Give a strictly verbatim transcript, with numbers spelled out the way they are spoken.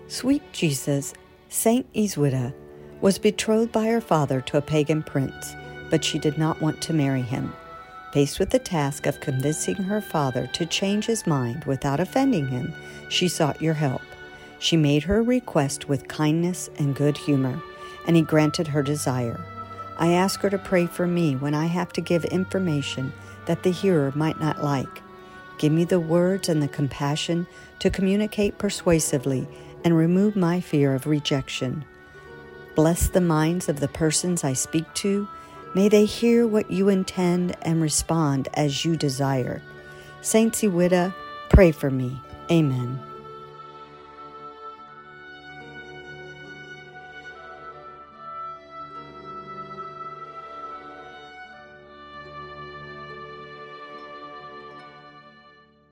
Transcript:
Sweet Jesus, Saint Iswida, was betrothed by her father to a pagan prince, but she did not want to marry him. Faced with the task of convincing her father to change his mind without offending him, she sought your help. She made her request with kindness and good humor, and he granted her desire. I ask her to pray for me when I have to give information that the hearer might not like. Give me the words and the compassion to communicate persuasively and remove my fear of rejection. Bless the minds of the persons I speak to. May they hear what you intend and respond as you desire. Saint Iswida, pray for me. Amen.